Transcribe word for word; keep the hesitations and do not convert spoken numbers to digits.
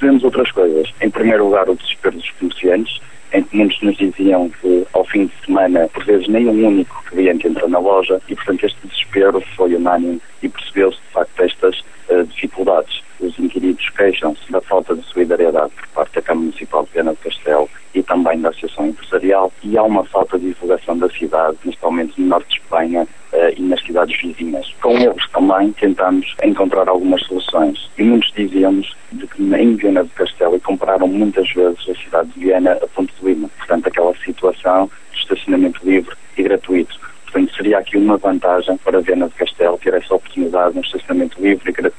percebemos outras coisas. Em primeiro lugar, o desespero dos comerciantes, em que muitos nos diziam que ao fim de semana, por vezes, nem um único cliente entra na loja e, portanto, este desespero foi unânime e percebeu-se, de facto, estas uh, dificuldades. Os inquiridos queixam-se da falta de solidariedade por parte da Câmara Municipal de Viana do Castelo e também da Associação Empresarial, e há uma falta de divulgação da cidade, principalmente no norte de Espanha uh, e nas cidades vizinhas. Com eles também tentamos encontrar algumas soluções e muitos diziam-nos de que em Viana do Castelo, e compararam muitas vezes a cidade de Viana a Ponte de Lima, portanto aquela situação de estacionamento livre e gratuito. Portanto, seria aqui uma vantagem para Viana do Castelo ter essa oportunidade de um estacionamento livre e gratuito